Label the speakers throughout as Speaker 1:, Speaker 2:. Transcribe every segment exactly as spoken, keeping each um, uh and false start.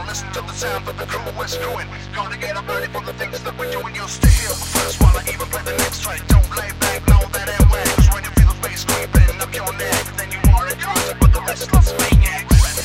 Speaker 1: listen to the sound of the crew we're screwing. Gotta get up early for the things that we're doing. You'll stay here first while I even play the next track. Don't lay back, know that ain't whack. Cause when you feel the bass creeping up your neck, then you are a god, but the restless maniac.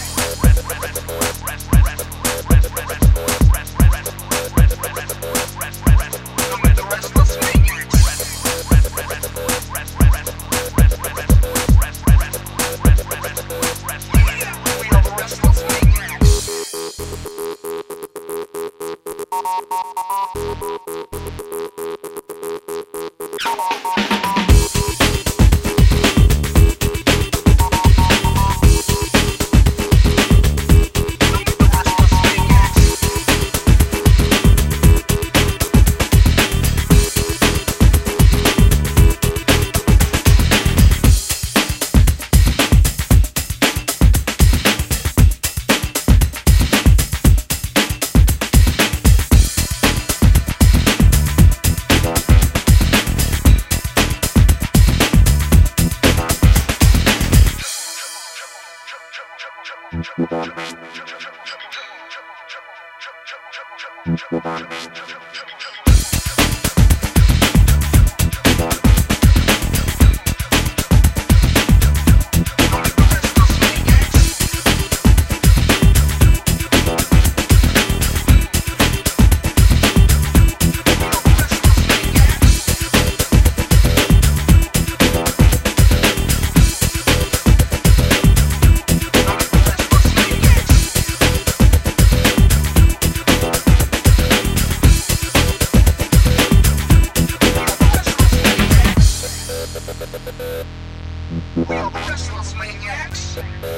Speaker 1: We are the restless maniacs.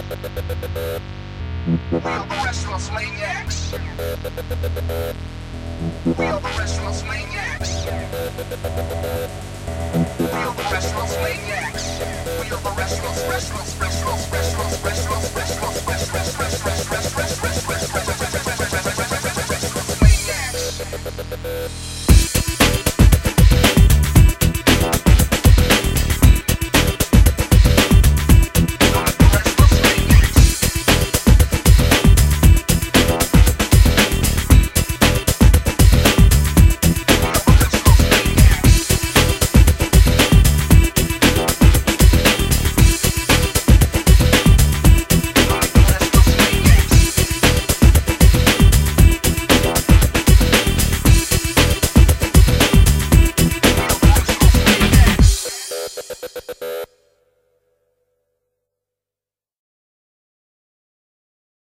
Speaker 1: We are the restless maniacs. We are the restless maniacs. We are the restless maniacs. We are the restless, restless, restless, restless, restless, restless, restless, restless, restless, restless.